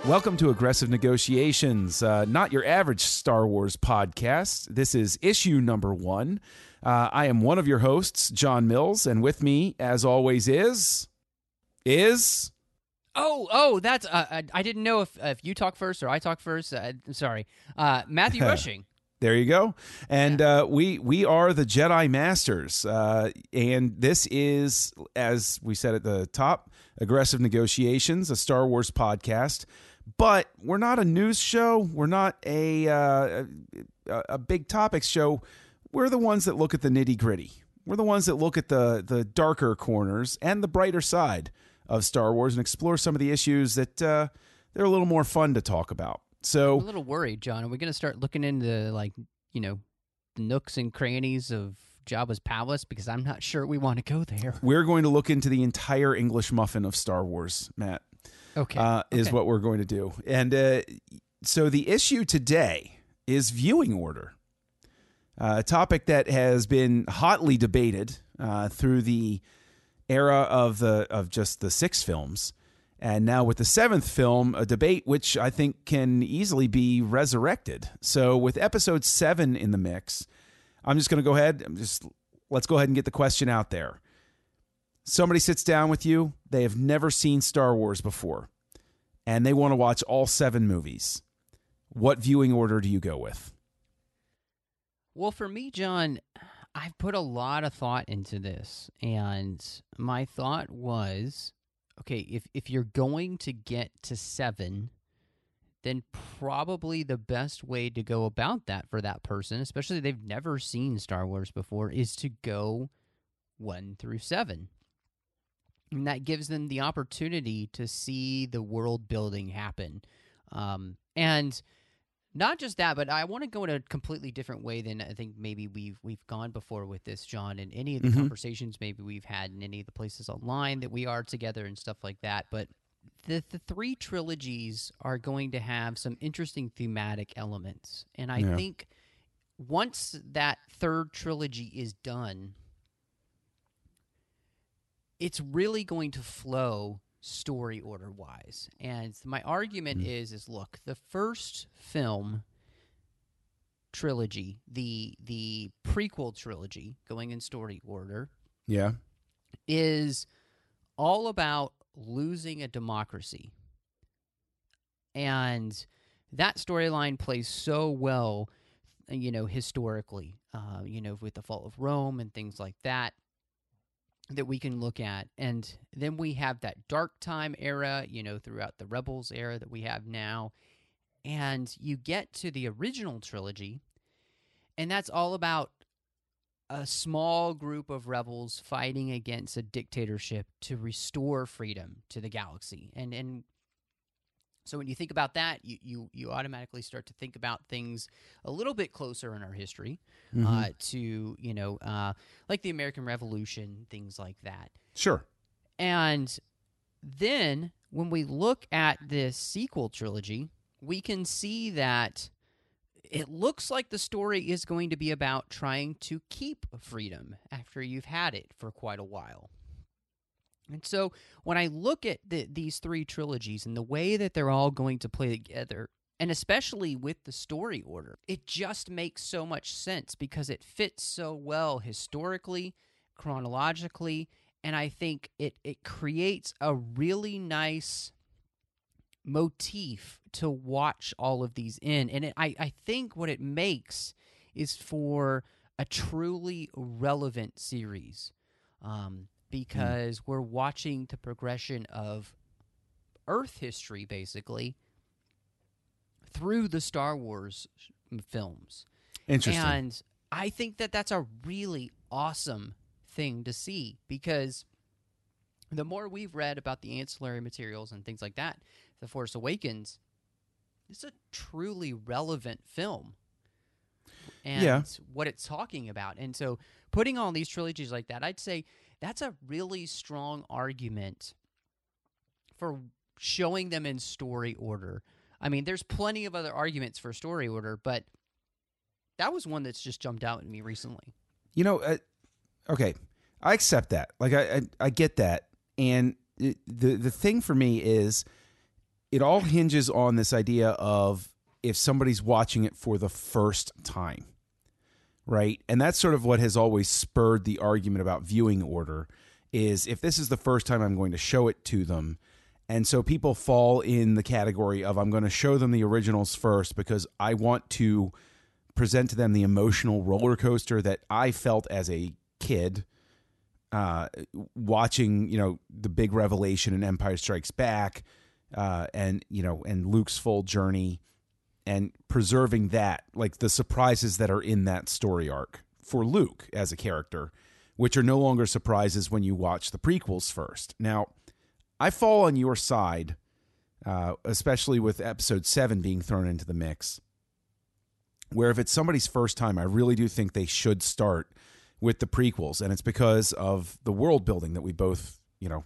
Welcome to Aggressive Negotiations, not your average Star Wars podcast. This is issue number 1. I am one of your hosts, John Mills, and with me, as always, is... That's I didn't know if you talk first or I talk first. Sorry, Matthew Rushing. There you go. And we are the Jedi Masters. And this is, as we said at the top, Aggressive Negotiations, a Star Wars podcast. But we're not a news show. We're not a big topics show. We're the ones that look at the nitty-gritty. We're the ones that look at the darker corners and the brighter side of Star Wars and explore some of the issues that they're a little more fun to talk about. So I'm a little worried, John. Are we going to start looking into, the nooks and crannies of Jabba's palace? Because I'm not sure we want to go there. We're going to look into the entire English muffin of Star Wars, Matt. Okay. Is what we're going to do. And so the issue today is viewing order, a topic that has been hotly debated through the era of just the 6 films. And now with the 7th film, a debate which I think can easily be resurrected. So with episode 7 in the mix, I'm just going to go ahead. Let's go ahead and get the question out there. Somebody sits down with you. They have never seen Star Wars before, and they want to watch all 7 movies. What viewing order do you go with? Well, for me, John, I've put a lot of thought into this, and my thought was, okay, if you're going to get to 7, then probably the best way to go about that for that person, especially if they've never seen Star Wars before, is to go 1 through 7. And that gives them the opportunity to see the world building happen. And not just that, but I want to go in a completely different way than I think maybe we've gone before with this, John, and any of the conversations maybe we've had in any of the places online that we are together and stuff like that. But the 3 trilogies are going to have some interesting thematic elements. And I think once that 3rd trilogy is done, it's really going to flow story order-wise. And my argument is look, the first film trilogy, the prequel trilogy, going in story order, is all about losing a democracy. And that storyline plays so well, historically, with the fall of Rome and things like that we can look at. And then we have that dark time era, throughout the Rebels era that we have now. And you get to the original trilogy, and that's all about a small group of rebels fighting against a dictatorship to restore freedom to the galaxy. And so when you think about that, you automatically start to think about things a little bit closer in our history, to, like the American Revolution, things like that. Sure. And then when we look at this sequel trilogy, we can see that it looks like the story is going to be about trying to keep freedom after you've had it for quite a while. And so when I look at these 3 trilogies and the way that they're all going to play together, and especially with the story order, it just makes so much sense because it fits so well historically, chronologically, and I think it creates a really nice motif to watch all of these in. And I think what it makes is for a truly relevant series. Because we're watching the progression of Earth history, basically, through the Star Wars films. Interesting. And I think that that's a really awesome thing to see, because the more we've read about the ancillary materials and things like that, The Force Awakens, it's a truly relevant film. And what it's talking about. And so putting on these trilogies like that, I'd say that's a really strong argument for showing them in story order. I mean, there's plenty of other arguments for story order, but that was one that's just jumped out at me recently. Okay, I accept that. Like, I get that. And the thing for me is, it all hinges on this idea of if somebody's watching it for the first time, right? And that's sort of what has always spurred the argument about viewing order, is if this is the first time I'm going to show it to them. And so people fall in the category of, I'm going to show them the originals first because I want to present to them the emotional roller coaster that I felt as a kid watching, the big revelation in Empire Strikes Back, and Luke's full journey, and preserving that, like the surprises that are in that story arc for Luke as a character, which are no longer surprises when you watch the prequels first. Now, I fall on your side, especially with episode 7 being thrown into the mix, where if it's somebody's first time, I really do think they should start with the prequels. And it's because of the world building that we both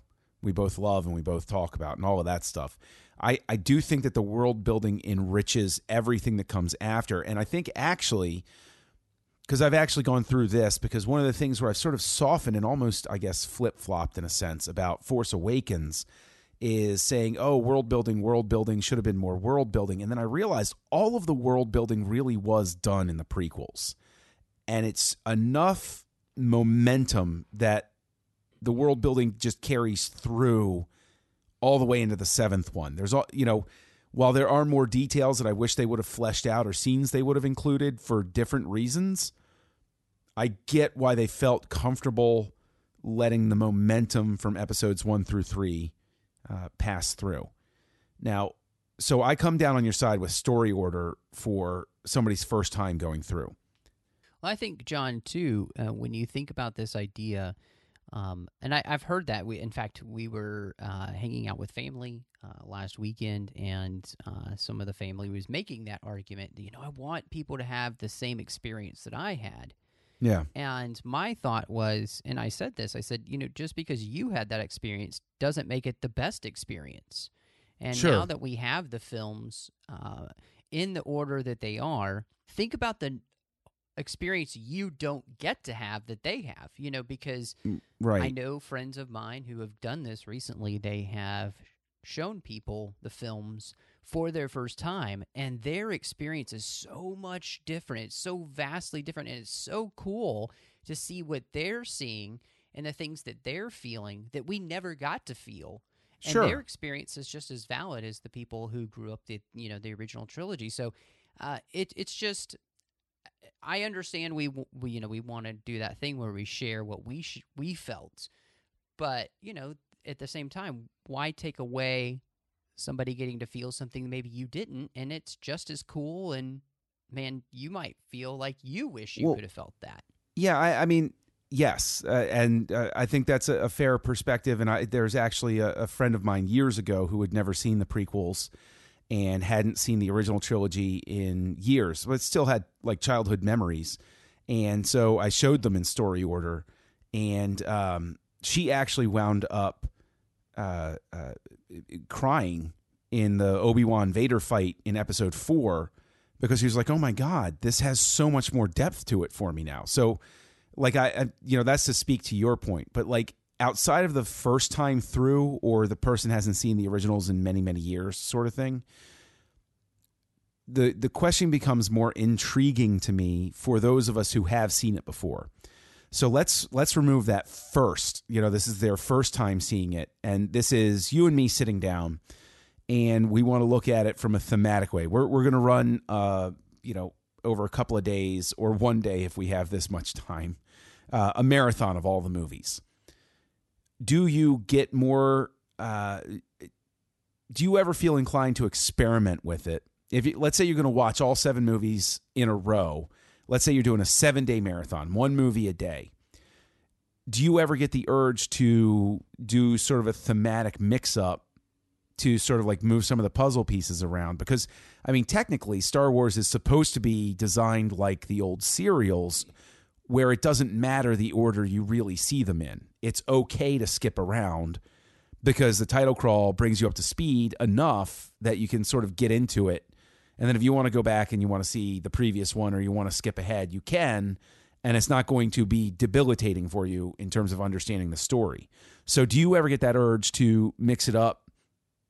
love and we both talk about and all of that stuff. I do think that the world building enriches everything that comes after. And I think actually, because I've actually gone through this, because one of the things where I've sort of softened and almost, I guess, flip-flopped in a sense about Force Awakens is saying, oh, world building should have been more world building. And then I realized all of the world building really was done in the prequels. And it's enough momentum that the world building just carries through all the way into the 7th one. There's all, while there are more details that I wish they would have fleshed out or scenes they would have included for different reasons, I get why they felt comfortable letting the momentum from episodes 1 through 3 pass through. Now, so I come down on your side with story order for somebody's first time going through. Well, I think, John, too, when you think about this idea, and I've heard that. In fact, we were hanging out with family last weekend, and some of the family was making that argument. I want people to have the same experience that I had. Yeah. And my thought was, and I said this, just because you had that experience doesn't make it the best experience. And Sure. Now that we have the films in the order that they are, think about the experience you don't get to have that they have, because Right. I know friends of mine who have done this recently. They have shown people the films for their first time, and their experience is so much different. It's so vastly different, and it's so cool to see what they're seeing and the things that they're feeling that we never got to feel. And Sure. their experience is just as valid as the people who grew up the original trilogy. So it's just, I understand we want to do that thing where we share what we felt, but at the same time, why take away somebody getting to feel something maybe you didn't, and it's just as cool, and man, you might feel like you wish you could have felt that. Yeah, I mean, yes, and I think that's a fair perspective. And there's actually a friend of mine years ago who had never seen the prequels and hadn't seen the original trilogy in years, but still had like childhood memories. And so I showed them in story order, and she actually wound up crying in the Obi-Wan Vader fight in episode 4 because he was like, oh my God, this has so much more depth to it for me now. So like I that's to speak to your point, but like outside of the first time through, or the person hasn't seen the originals in many, many years sort of thing, the question becomes more intriguing to me for those of us who have seen it before. So let's remove that first. This is their first time seeing it, and this is you and me sitting down, and we want to look at it from a thematic way. We're going to run, over a couple of days or one day if we have this much time, a marathon of all the movies. Do you get more? Do you ever feel inclined to experiment with it? Let's say you're going to watch all 7 movies in a row. Let's say you're doing a 7-day marathon, 1 movie a day. Do you ever get the urge to do sort of a thematic mix-up to sort of like move some of the puzzle pieces around? Because, I mean, technically, Star Wars is supposed to be designed like the old serials, where it doesn't matter the order you really see them in. It's okay to skip around because the title crawl brings you up to speed enough that you can sort of get into it. And then if you want to go back and you want to see the previous one, or you want to skip ahead, you can, and it's not going to be debilitating for you in terms of understanding the story. So do you ever get that urge to mix it up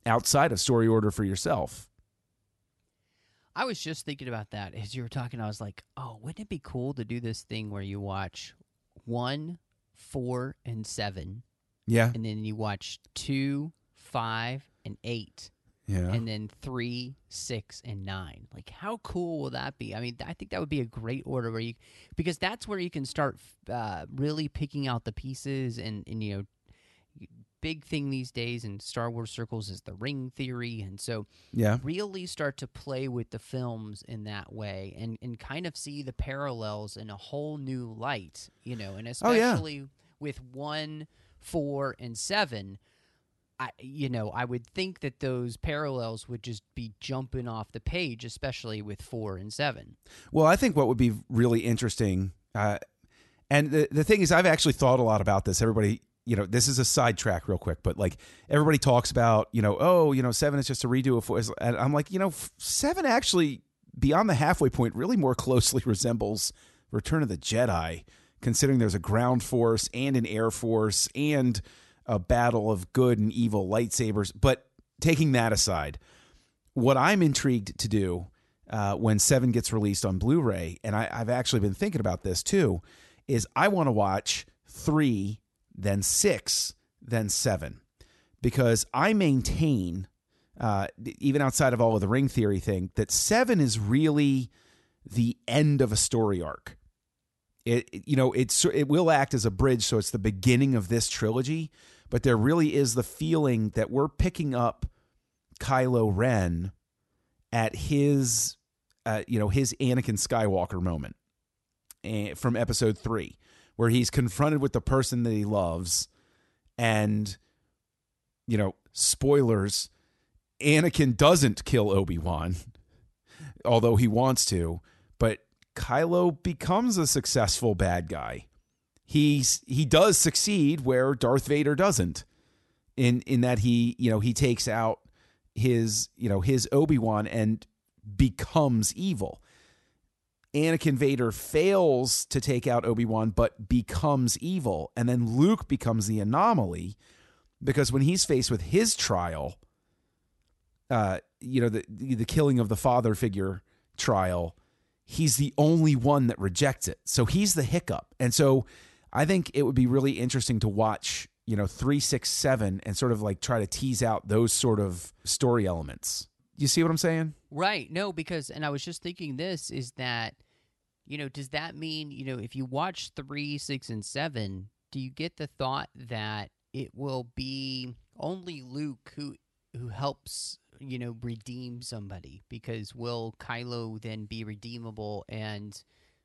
outside of story order for yourself. I was just thinking about that as you were talking. I was like, oh, wouldn't it be cool to do this thing where you watch 1, 4, and 7, Yeah. and then you watch 2, 5, and 8, Yeah. and then 3, 6, and 9. Like, how cool will that be? I mean, I think that would be a great order because that's where you can start really picking out the pieces and big thing these days in Star Wars circles is the ring theory, and so Yeah. really start to play with the films in that way and kind of see the parallels in a whole new light, and especially with 1, 4, and 7. I would think that those parallels would just be jumping off the page, especially with 4 and 7. Well, I think what would be really interesting, and the thing is, I've actually thought a lot about this. Everybody, this is a sidetrack real quick, but like everybody talks about, 7 is just a redo of 4. And I'm like, 7 actually, beyond the halfway point, really more closely resembles Return of the Jedi, considering there's a ground force and an air force and a battle of good and evil lightsabers. But taking that aside, what I'm intrigued to do when 7 gets released on Blu-ray, and I've actually been thinking about this too, is I want to watch 3, then 6, then 7. Because I maintain, even outside of all of the ring theory thing, that 7 is really the end of a story arc. It will act as a bridge, so it's the beginning of this trilogy, but there really is the feeling that we're picking up Kylo Ren at his Anakin Skywalker moment from episode 3, where he's confronted with the person that he loves, and, spoilers, Anakin doesn't kill Obi-Wan, although he wants to, but Kylo becomes a successful bad guy. He does succeed where Darth Vader doesn't, in that he takes out his Obi-Wan and becomes evil. Anakin Vader fails to take out Obi-Wan but becomes evil, and then Luke becomes the anomaly because when he's faced with his trial, the killing of the father figure trial, he's the only one that rejects it. So he's the hiccup. And so I think it would be really interesting to watch, 3, 6, 7 and sort of like try to tease out those sort of story elements. You see what I'm saying? Right. No, and I was just thinking this is that, does that mean, if you watch 3, 6, and 7, do you get the thought that it will be only Luke who helps, redeem somebody? Because will Kylo then be redeemable and,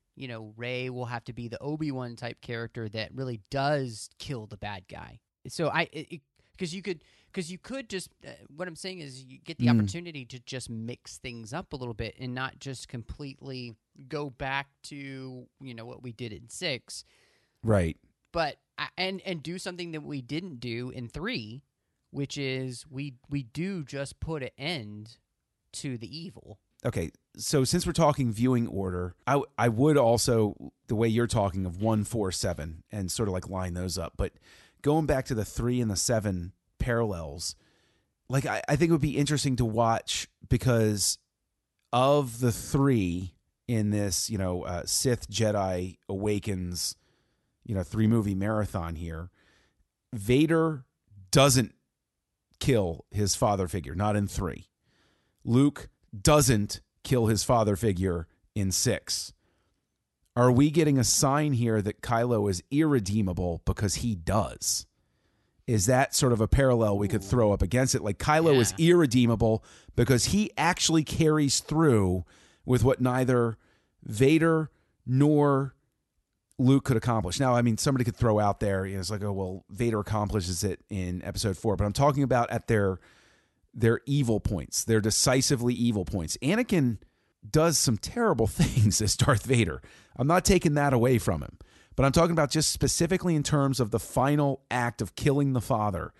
Rey will have to be the Obi-Wan type character that really does kill the bad guy? So because you could just what I'm saying is you get the opportunity to just mix things up a little bit and not just completely go back to what we did in 6, right? But and do something that we didn't do in 3, which is we do just put an end to the evil. Okay, so since we're talking viewing order, I would also, the way you're talking of 1, 4, 7, and sort of like line those up, but going back to the 3 and the 7 parallels, like I think it would be interesting to watch because of the 3 in this, Sith Jedi Awakens, 3-movie marathon here, Vader doesn't kill his father figure, not in 3. Luke doesn't kill his father figure in 6. Are we getting a sign here that Kylo is irredeemable because he does? Is that sort of a parallel we could throw up against it? Like Kylo is irredeemable because he actually carries through with what neither Vader nor Luke could accomplish. Now, I mean, somebody could throw out there, it's like, oh, well, Vader accomplishes it in episode 4, but I'm talking about at their evil points, their decisively evil points. Anakin does some terrible things as Darth Vader. I'm not taking that away from him, but I'm talking about just specifically in terms of the final act of killing the father.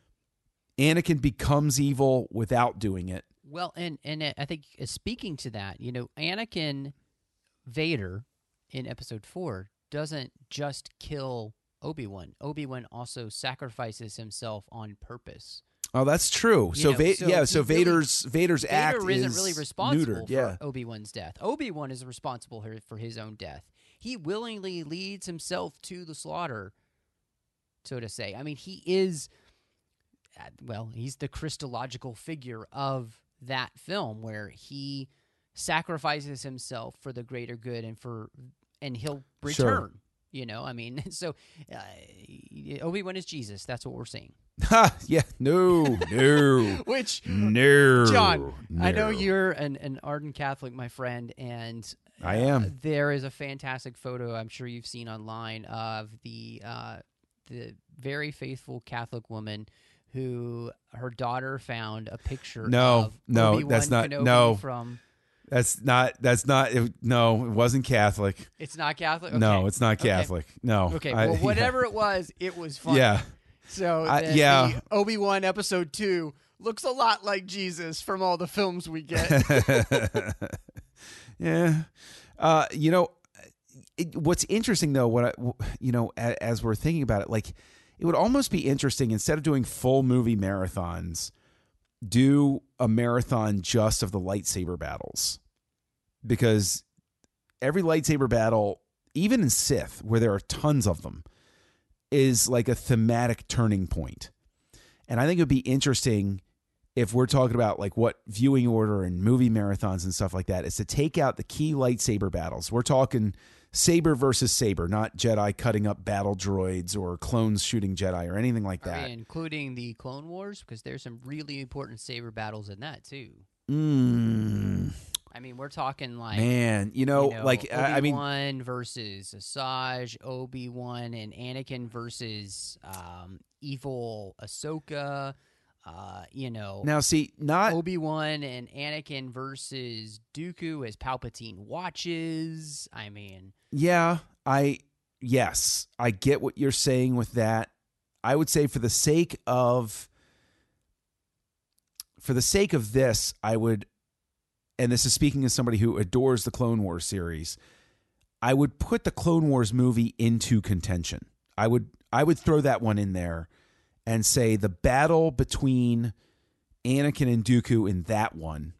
Anakin becomes evil without doing it. Well, and I think speaking to that, Anakin Vader in episode 4 doesn't just kill Obi-Wan. Obi-Wan also sacrifices himself on purpose. Oh, that's true. So, so Vader's act Vader isn't is really responsible neutered. for Yeah. Obi-Wan's death. Obi-Wan is responsible for his own death. He willingly leads himself to the slaughter, so to say. I mean, he is, he's the Christological figure of that film where he sacrifices himself for the greater good and he'll return. Sure. You know, I mean, so Obi-Wan is Jesus. That's what we're saying. Ha! Yeah. No. Which, No. John, No. I know you're an ardent Catholic, my friend, and I am. There is a fantastic photo I'm sure you've seen online of the very faithful Catholic woman who her daughter found a picture of Obi-Wan that's not Kenobi from. No, it wasn't Catholic. It's not Catholic? Okay. No, it's not Catholic. Okay. No. Okay, well, whatever it was funny. Yeah. So yeah. the Obi-Wan Episode 2 looks a lot like Jesus from all the films we get. Yeah. What's interesting though, as we're thinking about it, like it would almost be interesting, instead of doing full movie marathons, do a marathon just of the lightsaber battles, because every lightsaber battle, even in Sith, where there are tons of them, is like a thematic turning point. And I think it would be interesting, if we're talking about like what viewing order and movie marathons and stuff like that, is to take out the key lightsaber battles. We're talking saber versus saber, not Jedi cutting up battle droids or clones shooting Jedi or anything like that. Including the Clone Wars, because there's some really important saber battles in that too. I mean, we're talking like, man, Obi-Wan versus Asajj, Obi-Wan and Anakin versus evil Ahsoka. Now see, not Obi-Wan and Anakin versus Dooku as Palpatine watches. I mean, yeah, I get what you're saying with that. I would say for the sake of this, I would, and this is speaking as somebody who adores the Clone Wars series, I would put the Clone Wars movie into contention. I would throw that one in there and say the battle between Anakin and Dooku in that one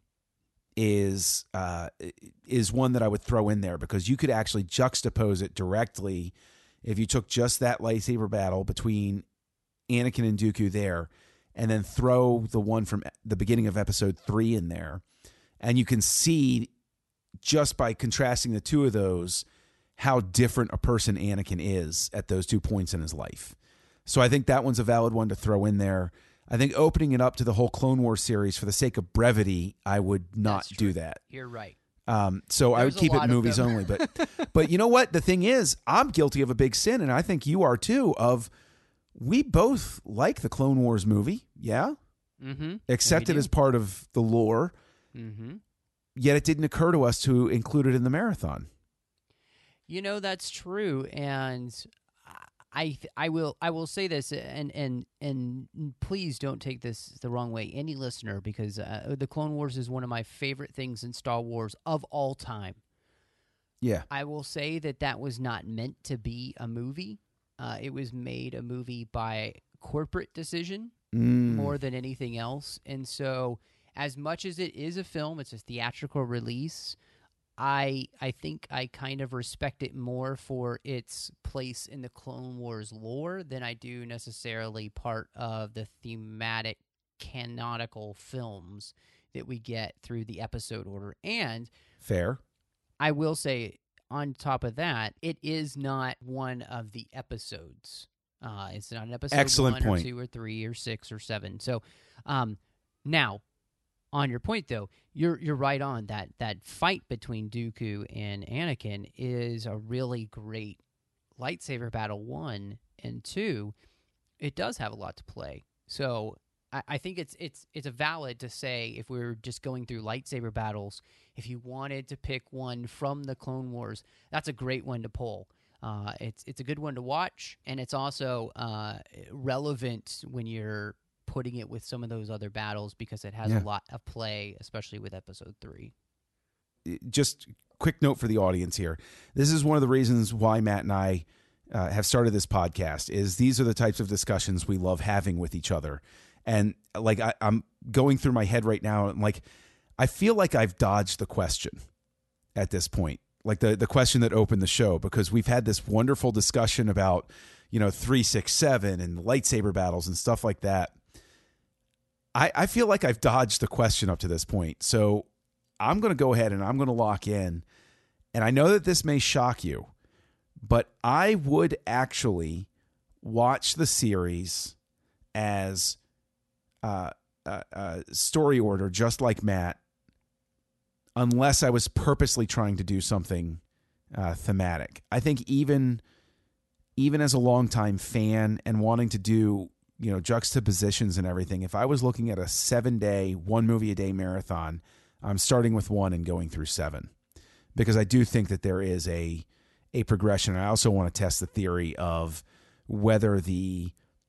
is one that I would throw in there, because you could actually juxtapose it directly if you took just that lightsaber battle between Anakin and Dooku there, and then throw the one from the beginning of Episode 3 in there, and you can see, just by contrasting the two of those, how different a person Anakin is at those 2 points in his life. So I think that one's a valid one to throw in there. I think opening it up to the whole Clone Wars series, for the sake of brevity, I would not do that. You're right. So I would keep it movies only. But you know what? The thing is, I'm guilty of a big sin, and I think you are too, we both like the Clone Wars movie. Yeah? Mm-hmm. Accepted as part of the lore. Mm-hmm. Yet it didn't occur to us to include it in the marathon. That's true. And I will say this, and please don't take this the wrong way, any listener, because the Clone Wars is one of my favorite things in Star Wars of all time. Yeah. I will say that was not meant to be a movie. It was made a movie by corporate decision more than anything else. And so, as much as it is a film, it's a theatrical release, I think I kind of respect it more for its place in the Clone Wars lore than I do necessarily part of the thematic canonical films that we get through the episode order. And fair. I will say, on top of that, it is not one of the episodes. It's not an episode Excellent 1 point. or 2 or 3 or 6 or 7. So now, on your point, though, you're right on that fight between Dooku and Anakin is a really great lightsaber battle, 1, and 2. It does have a lot to play. So I think it's a valid to say, if we're just going through lightsaber battles, if you wanted to pick one from the Clone Wars, that's a great one to pull. It's a good one to watch, and it's also relevant when you're putting it with some of those other battles, because it has a lot of play, especially with Episode 3. Just quick note for the audience here. This is one of the reasons why Matt and I have started this podcast, is these are the types of discussions we love having with each other. And like I'm going through my head right now, and like I feel like I've dodged the question at this point, like the question that opened the show, because we've had this wonderful discussion about 367 and lightsaber battles and stuff like that. I feel like I've dodged the question up to this point, so I'm going to go ahead and I'm going to lock in. And I know that this may shock you, but I would actually watch the series as story order, just like Matt, unless I was purposely trying to do something thematic. I think even as a longtime fan and wanting to do juxtapositions and everything, if I was looking at a 7-day, 1 movie a day marathon, I'm starting with 1 and going through 7, because I do think that there is a progression. I also want to test the theory of whether the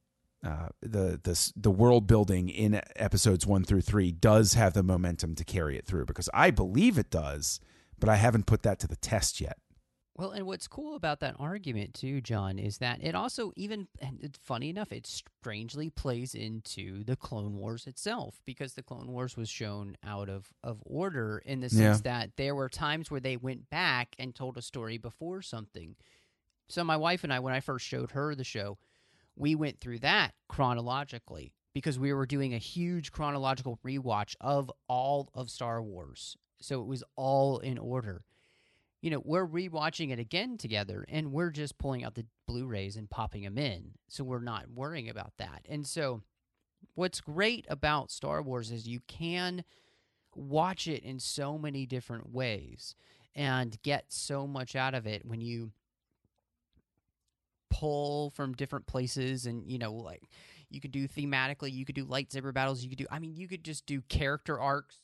world building in episodes 1 through 3 does have the momentum to carry it through, because I believe it does, but I haven't put that to the test yet. Well, and what's cool about that argument too, John, is that it also and it's funny enough, it strangely plays into the Clone Wars itself, because the Clone Wars was shown out of order in the sense that there were times where they went back and told a story before something. So my wife and I, when I first showed her the show, we went through that chronologically because we were doing a huge chronological rewatch of all of Star Wars. So it was all in order. We're rewatching it again together, and we're just pulling out the Blu-rays and popping them in. So we're not worrying about that. And so what's great about Star Wars is you can watch it in so many different ways and get so much out of it when you pull from different places. And, like you could do thematically, you could do lightsaber battles, you could just do character arcs.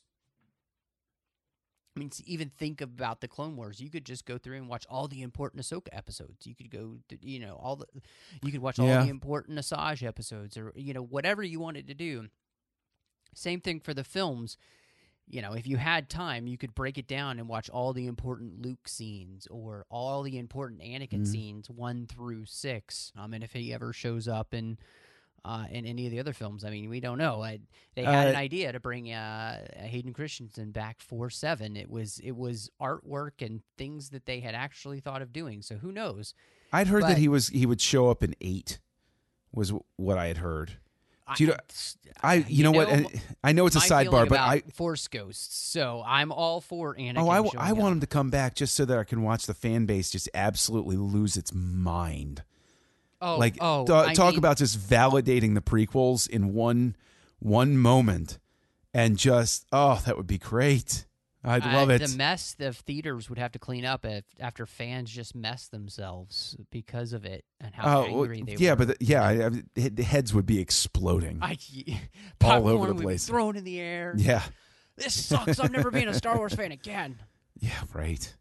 Even think about the Clone Wars. You could just go through and watch all the important Ahsoka episodes. You could go, you could watch all the important Asajj episodes, or whatever you wanted to do. Same thing for the films. If you had time, you could break it down and watch all the important Luke scenes or all the important Anakin scenes 1 through 6. And if he ever shows up in any of the other films, we don't know. They had an idea to bring Hayden Christensen back for 7. It was artwork and things that they had actually thought of doing. So who knows? I'd heard that he would show up in 8, was what I had heard. I know it's a sidebar, but Force Ghosts. So I'm all for Anakin. I want him to come back just so that I can watch the fan base just absolutely lose its mind. Talk about just validating the prequels in one moment, and just that would be great. I'd love it. The mess the theaters would have to clean up after fans just mess themselves because of it and how angry they were. The heads would be exploding all over the place, thrown in the air. Yeah, this sucks. I'm never being a Star Wars fan again. Yeah, right.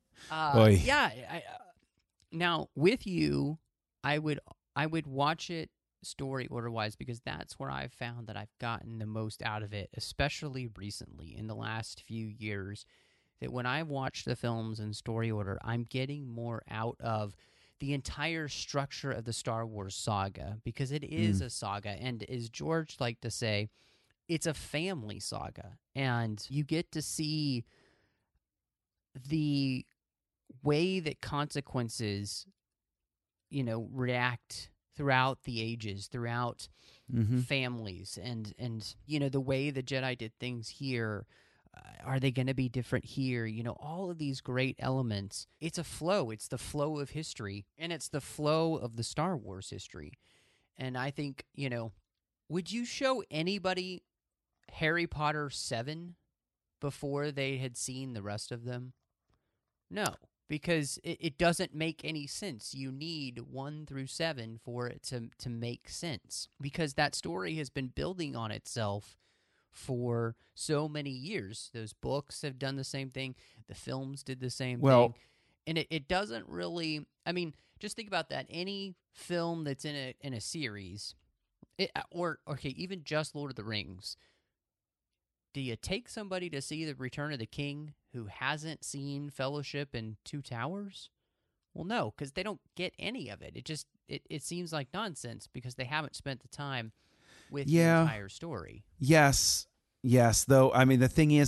Now with you, I would watch it story order wise, because that's where I've found that I've gotten the most out of it, especially recently in the last few years, that when I watch the films in story order, I'm getting more out of the entire structure of the Star Wars saga, because it is a saga, and as George liked to say, it's a family saga, and you get to see the way that consequences react throughout the ages, throughout families, and the way the Jedi did things here. Are they going to be different here? All of these great elements. It's a flow. It's the flow of history, and it's the flow of the Star Wars history. And I think, would you show anybody Harry Potter 7 before they had seen the rest of them? No. Because it doesn't make any sense. You need 1 through 7 for it to make sense. Because that story has been building on itself for so many years. Those books have done the same thing. The films did the same thing. And it doesn't really... just think about that. Any film that's in a series, even just Lord of the Rings... Do you take somebody to see The Return of the King who hasn't seen Fellowship and Two Towers? Well, no, because they don't get any of it. It seems like nonsense because they haven't spent the time with the Yeah. entire story. Yes. Though, I mean, the thing is,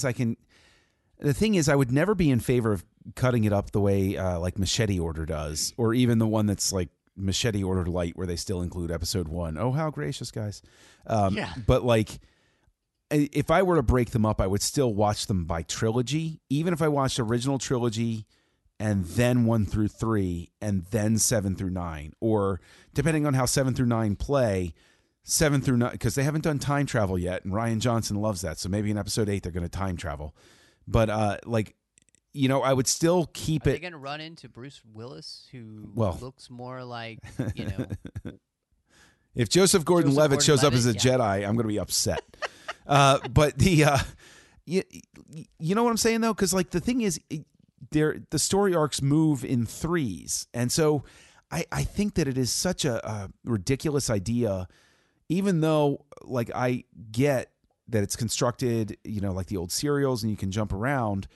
I would never be in favor of cutting it up the way like Machete Order does, or even the one that's like Machete Order Light, where they still include episode 1. Oh, how gracious, guys. Yeah. But like, if I were to break them up, I would still watch them by trilogy. Even if I watched original trilogy and then 1 through 3 and then 7 through 9, or depending on how 7 through 9 play, 7 through 9, because they haven't done time travel yet, and Ryan Johnson loves that. So maybe in episode 8 they're going to time travel. But like, you know, I would still keep Are it. they going to run into Bruce Willis, who Well. looks more like, you know, If Joseph Gordon-Levitt shows up as a Gordon-Levitt, Jedi, I'm going to be upset. But you know what I'm saying though, because like the thing is, the story arcs move in threes, and so I think that it is such a ridiculous idea, even though like I get that it's constructed, you know, like the old serials, and you can jump around.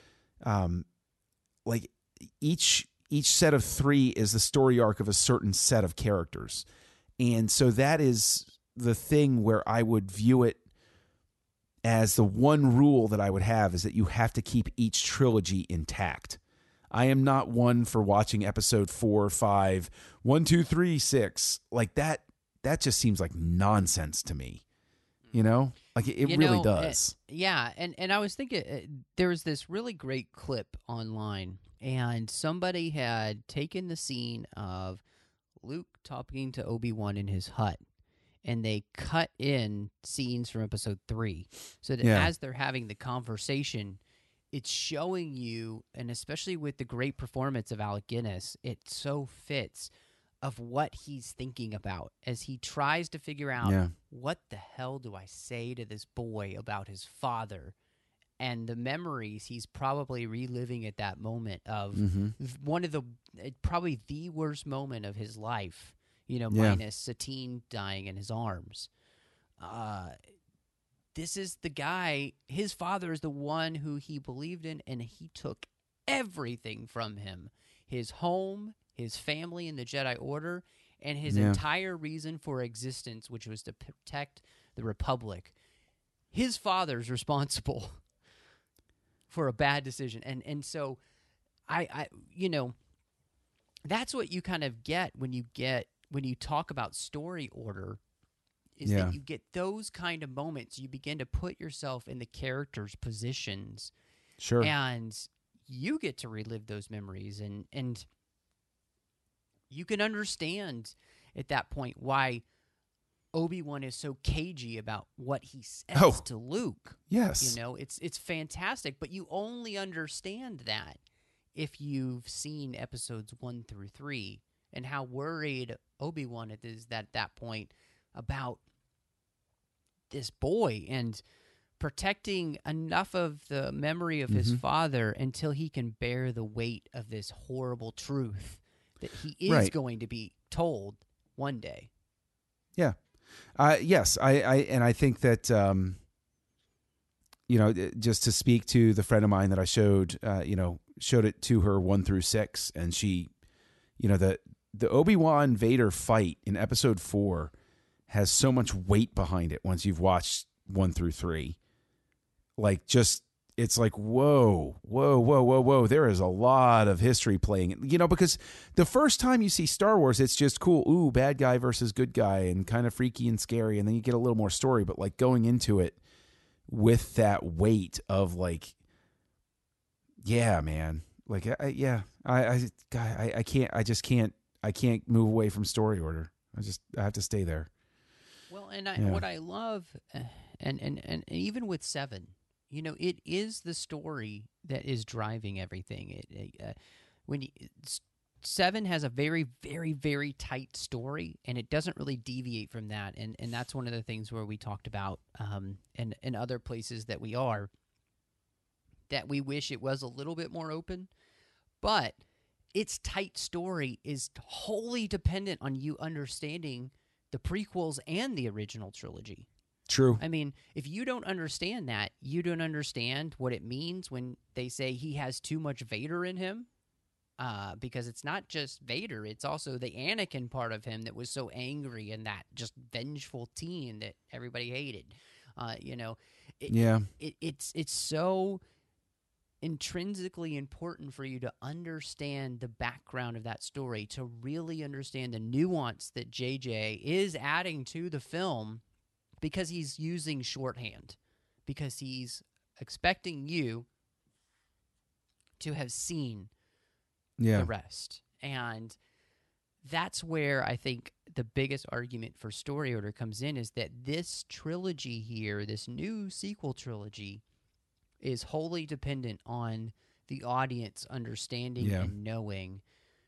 Like each set of 3 is the story arc of a certain set of characters. And so that is the thing where I would view it as the one rule that I would have, is that you have to keep each trilogy intact. I am not one for watching episode 4, 5, 1, 2, 3, 6. Like that just seems like nonsense to me. You know? Like it really does. Yeah, and I was thinking there was this really great clip online, and somebody had taken the scene of Luke talking to Obi-Wan in his hut, and they cut in scenes from episode 3, so that as they're having the conversation, it's showing you, and especially with the great performance of Alec Guinness, it so fits of what he's thinking about as he tries to figure out what the hell do I say to this boy about his father, and the memories he's probably reliving at that moment of one of the probably the worst moment of his life, you know, minus Satine dying in his arms. This is the guy, his father is the one who he believed in, and he took everything from him. His home, his family in the Jedi Order, and his entire reason for existence, which was to protect the Republic. His father's responsible for a bad decision. And so I you know, that's what you kind of get when you talk about story order, is that you get those kind of moments. You begin to put yourself in the characters' positions. Sure. And you get to relive those memories, and you can understand at that point why Obi-Wan is so cagey about what he says to Luke. Yes. You know, it's fantastic, but you only understand that if you've seen episodes 1 through 3, and how worried Obi-Wan is at that point about this boy and protecting enough of the memory of his father until he can bear the weight of this horrible truth that he is going to be told one day. Yeah. Yes. I think that, you know, just to speak to the friend of mine that I showed it to her 1 through 6, and she, you know, the Obi-Wan Vader fight in episode 4 has so much weight behind it once you've watched 1 through 3. Like, just, it's like, whoa. There is a lot of history playing it, you know, because the first time you see Star Wars, it's just cool. Ooh, bad guy versus good guy, and kind of freaky and scary. And then you get a little more story, but like going into it with that weight of like, yeah, man, like, I can't move away from story order. I have to stay there. Well, and what I love, and even with 7, you know, it is the story that is driving everything. 7 has a very, very, very tight story, and it doesn't really deviate from that. And that's one of the things where we talked about, in other places that we are, that we wish it was a little bit more open. But its tight story is wholly dependent on you understanding the prequels and the original trilogy. True. I mean, if you don't understand that, you don't understand what it means when they say he has too much Vader in him. because it's not just Vader, it's also the Anakin part of him that was so angry and that just vengeful teen that everybody hated. Yeah. It's so intrinsically important for you to understand the background of that story, to really understand the nuance that JJ is adding to the film, because he's using shorthand, because he's expecting you to have seen the rest. And that's where I think the biggest argument for story order comes in, is that this trilogy here, this new sequel trilogy, is wholly dependent on the audience understanding and knowing,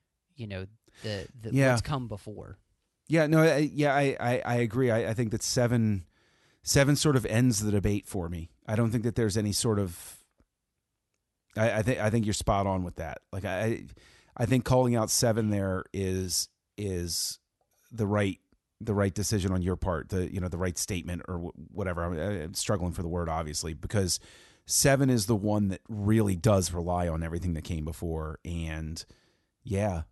the what's come before. Yeah, no, I agree. I think that seven sort of ends the debate for me. I don't think that there's any sort of. I think you're spot on with that. Like I think calling out 7 there is the right decision on your part. The right statement or whatever. I'm struggling for the word, obviously, because 7 is the one that really does rely on everything that came before. And yeah.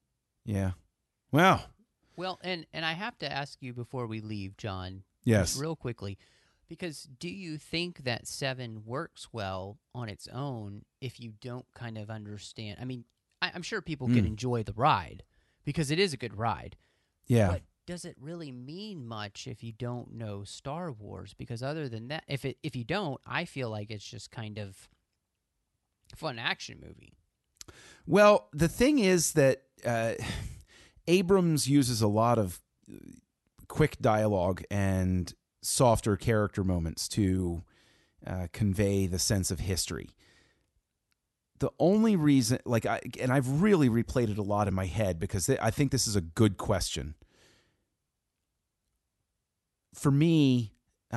Wow. Well, and I have to ask you before we leave, John. Yes. Real quickly, because do you think that 7 works well on its own if you don't kind of understand? I mean, I'm sure people can enjoy the ride because it is a good ride. Yeah. But does it really mean much if you don't know Star Wars? Because other than that, if you don't, I feel like it's just kind of a fun action movie. Well, the thing is that Abrams uses a lot of quick dialogue and softer character moments to convey the sense of history. The only reason, and I've really replayed it a lot in my head because I think this is a good question. For me,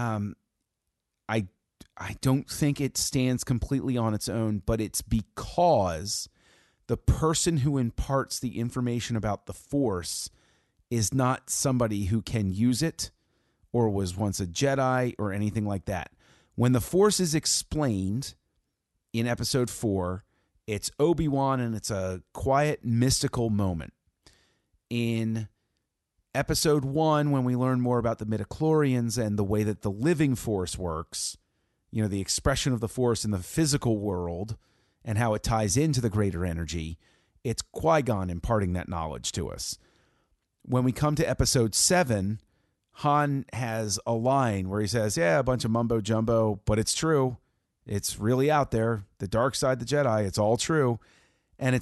I don't think it stands completely on its own, but it's because the person who imparts the information about the Force is not somebody who can use it or was once a Jedi or anything like that. When the Force is explained in Episode 4, it's Obi-Wan and it's a quiet, mystical moment. In Episode 1, when we learn more about the midichlorians and the way that the living Force works, the expression of the Force in the physical world and how it ties into the greater energy, it's Qui-Gon imparting that knowledge to us. When we come to Episode 7, Han has a line where he says, a bunch of mumbo jumbo, but it's true. It's really out there. The dark side, the Jedi, it's all true. And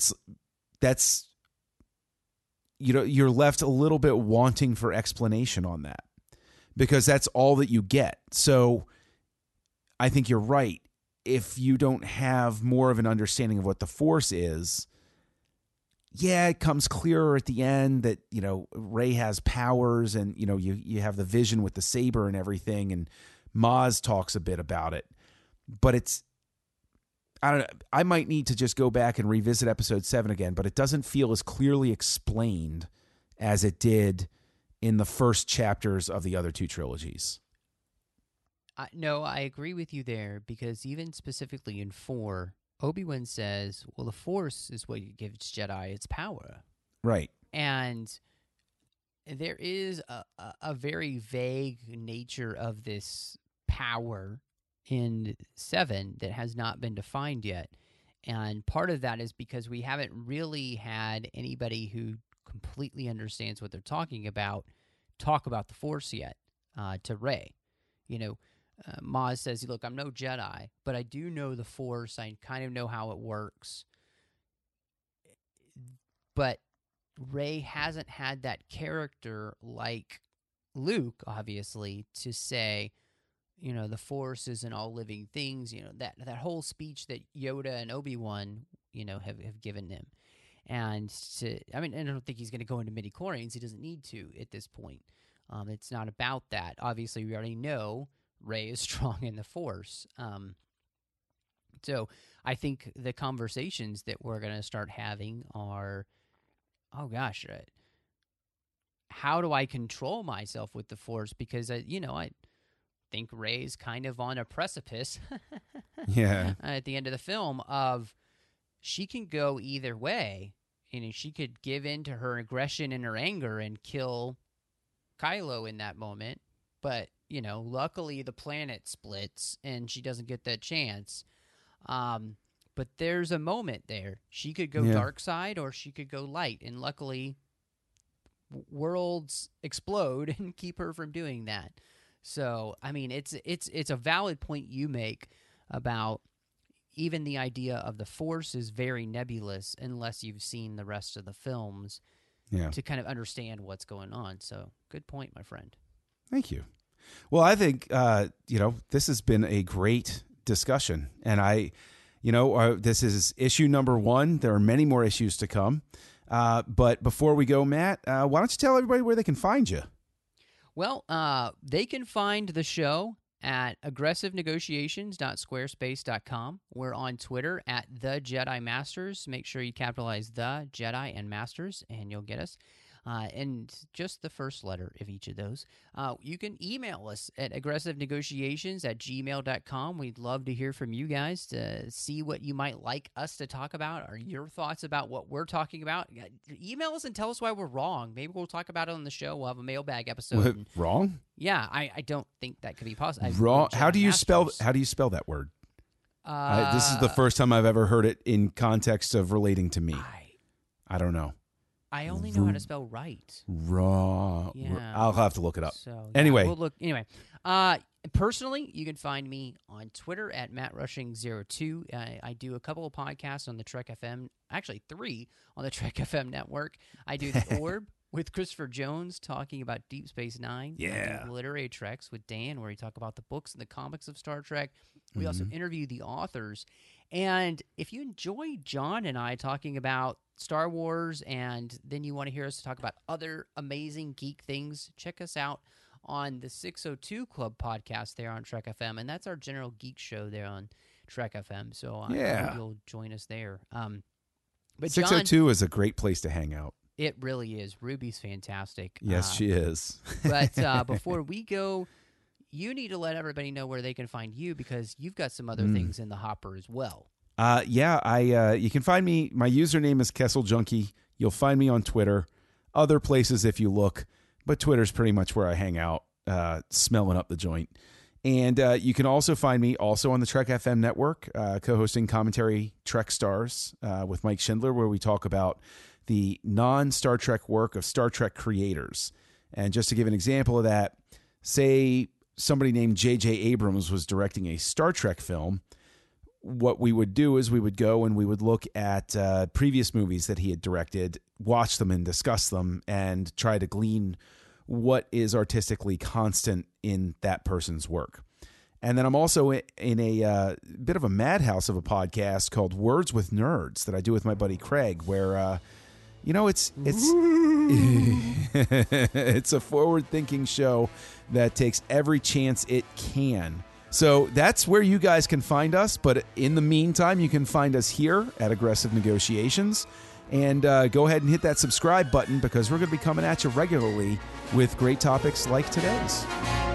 you're left a little bit wanting for explanation on that because that's all that you get. So I think you're right. If you don't have more of an understanding of what the Force is, it comes clearer at the end that, Rey has powers and, you have the vision with the saber and everything. And Maz talks a bit about it, but I don't know. I might need to just go back and revisit Episode 7 again, but it doesn't feel as clearly explained as it did in the first chapters of the other 2 trilogies. No, I agree with you there, because even specifically in 4, Obi-Wan says, well, the Force is what gives Jedi its power. Right. And there is a very vague nature of this power in 7 that has not been defined yet. And part of that is because we haven't really had anybody who completely understands what they're talking about talk about the Force yet to Rey. Maz says, look, I'm no Jedi, but I do know the Force. I kind of know how it works. But Rey hasn't had that character like Luke, obviously, to say, the Force isn't all living things, that whole speech that Yoda and Obi-Wan, have given him. And I don't think he's going to go into midichlorians. He doesn't need to at this point. It's not about that. Obviously, we already know Rey is strong in the Force. So I think the conversations that we're going to start having are, how do I control myself with the Force? Because, I think Rey's kind of on a precipice at the end of the film of she can go either way. She could give in to her aggression and her anger and kill Kylo in that moment. But, luckily the planet splits and she doesn't get that chance. But there's a moment there. She could go dark side or she could go light. And luckily, worlds explode and keep her from doing that. So, I mean, it's a valid point you make about even the idea of the Force is very nebulous unless you've seen the rest of the films to kind of understand what's going on. So, good point, my friend. Thank you. Well, I think, this has been a great discussion. And this is issue number 1. There are many more issues to come. But before we go, Matt, why don't you tell everybody where they can find you? Well, they can find the show at aggressivenegotiations.squarespace.com. We're on Twitter at The Jedi Masters. Make sure you capitalize The Jedi and Masters, and you'll get us. And just the first letter of each of those. You can email us at aggressivenegotiations@gmail.com. We'd love to hear from you guys to see what you might like us to talk about or your thoughts about what we're talking about. Email us and tell us why we're wrong. Maybe we'll talk about it on the show. We'll have a mailbag episode. What, wrong? Yeah, I don't think that could be possible. Wrong. How do you spell that word? This is the first time I've ever heard it in context of relating to me. I don't know. I only know how to spell right. Raw. Yeah. I'll have to look it up. So, anyway. We'll look. Anyway. Personally, you can find me on Twitter at MattRushing02. I do a couple of podcasts on the Trek FM. Actually, 3 on the Trek FM network. I do The Orb with Christopher Jones talking about Deep Space Nine. Yeah. I do Literary Treks with Dan, where we talk about the books and the comics of Star Trek. We also interview the authors. And if you enjoy John and I talking about Star Wars and then you want to hear us talk about other amazing geek things, check us out on the 602 Club podcast there on Trek FM. And that's our general geek show there on Trek FM. So I hope you'll join us there. But 602 John, is a great place to hang out. It really is. Ruby's fantastic. Yes, she is. But before we go, you need to let everybody know where they can find you because you've got some other things in the hopper as well. You can find me. My username is Kessel Junkie. You'll find me on Twitter, other places if you look, but Twitter's pretty much where I hang out, smelling up the joint. And you can also find me also on the Trek FM network, co-hosting Commentary Trek Stars with Mike Schindler, where we talk about the non-Star Trek work of Star Trek creators. And just to give an example of that, say somebody named J.J. Abrams was directing a Star Trek film. What we would do is we would go and we would look at previous movies that he had directed, watch them and discuss them, and try to glean what is artistically constant in that person's work. And then I'm also in a bit of a madhouse of a podcast called Words with Nerds that I do with my buddy Craig, where it's it's a forward-thinking show that takes every chance it can. So that's where you guys can find us. But in the meantime, you can find us here at Aggressive Negotiations. And go ahead and hit that subscribe button because we're going to be coming at you regularly with great topics like today's.